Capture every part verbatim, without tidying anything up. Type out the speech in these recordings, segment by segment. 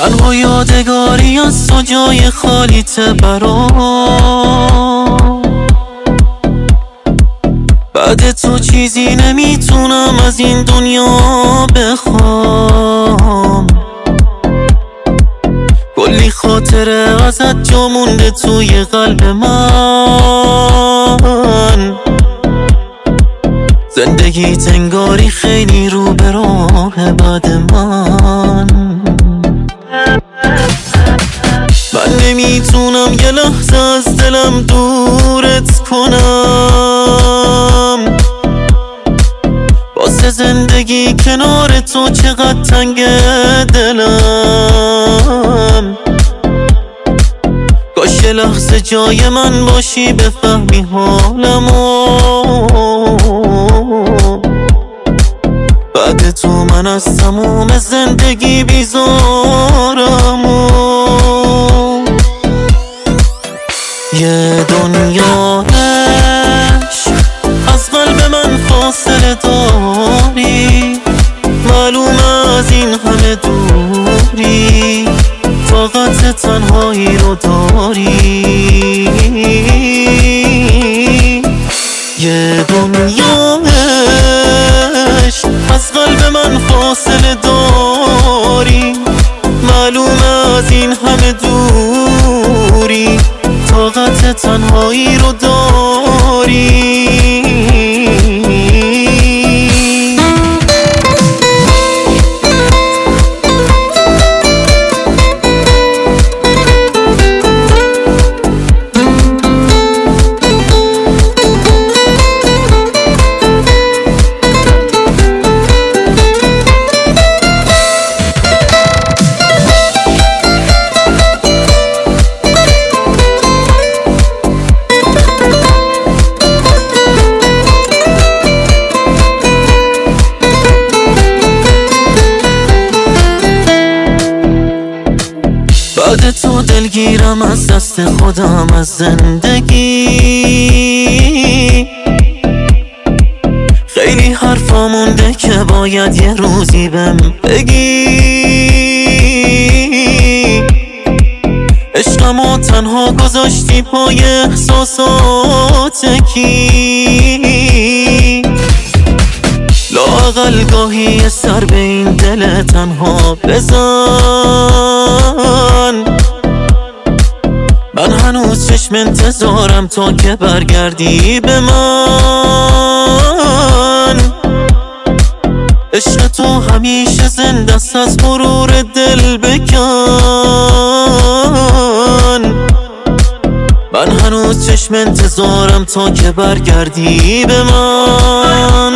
تنها یادگاری از تو جای خالیت برام. بعد تو چیزی نمیتونم از این دنیا بخوام. کلی خاطره ازت جا مونده توی قلب من. زندگی تنگاری خیلی رو به راه بعد من. من نمیتونم یه لحظه از دلم دورت کنم. واسه زندگی کنار تو چقدر تنگ دلم. کاش یه لحظه جای من باشی بفهمی حالمو. بعد تو من از تموم زندگی بیزارمو. یه دنیا عشق از قلب من فاصله داری. معلومه از این همه دوری طاقت تنهایی رو داری. یه دنیا عشق از قلب من فاصله داری. معلومه از این همه دوری طاقت تنهایی رو داری. بعد تو دلگیرم از دست خودم از زندگی. خیلی حرفا مونده که باید یه روزی بهم بگی. عشقمو تنها گذاشتی پای احساسات کی. لااقل گاهی یه سر به این دل تنها بزن. من هنوز چشم انتظارم تا که برگردی به من. عشق تو همیشه زنده است از غرور دل بکن. من هنوز چشم انتظارم تا که برگردی به من.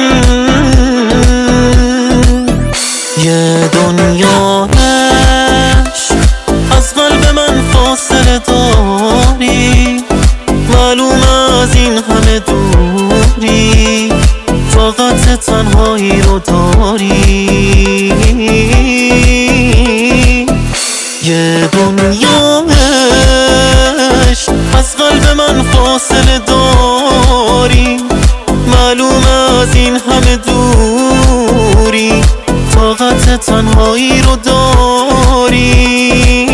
یه دنیا عشق از قلب من فاصله داری. معلومه از این همه دوری طاقت تنهایی رو داری. یه دنیا عشق از قلب من فاصله داری. معلومه از این همه دوری طاقت تنهایی رو داری.